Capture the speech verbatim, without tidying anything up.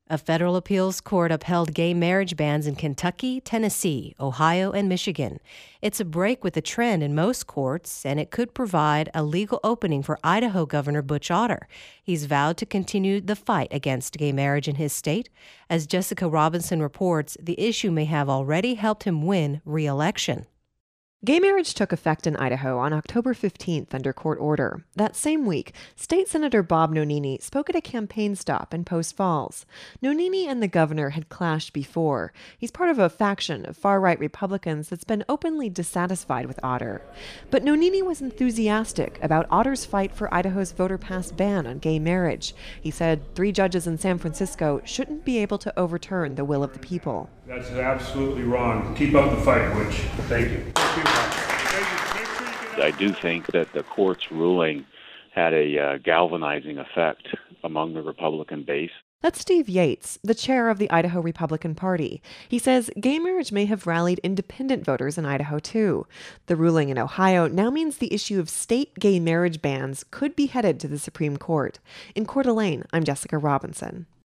A federal appeals court upheld gay marriage bans in Kentucky, Tennessee, Ohio, and Michigan. It's a break with the trend in most courts, and it could provide a legal opening for Idaho Governor Butch Otter. He's vowed to continue the fight against gay marriage in his state. As Jessica Robinson reports, the issue may have already helped him win re-election. Gay marriage took effect in Idaho on October fifteenth under court order. That same week, State Senator Bob Nonini spoke at a campaign stop in Post Falls. Nonini and the governor had clashed before. He's part of a faction of far-right Republicans that's been openly dissatisfied with Otter. But Nonini was enthusiastic about Otter's fight for Idaho's voter-passed ban on gay marriage. He said three judges in San Francisco shouldn't be able to overturn the will of the people. That's absolutely wrong. Keep up the fight, Butch. Thank you. I do think that the court's ruling had a uh, galvanizing effect among the Republican base. That's Steve Yates, the chair of the Idaho Republican Party. He says gay marriage may have rallied independent voters in Idaho, too. The ruling in Ohio now means the issue of state gay marriage bans could be headed to the Supreme Court. In Coeur d'Alene, I'm Jessica Robinson.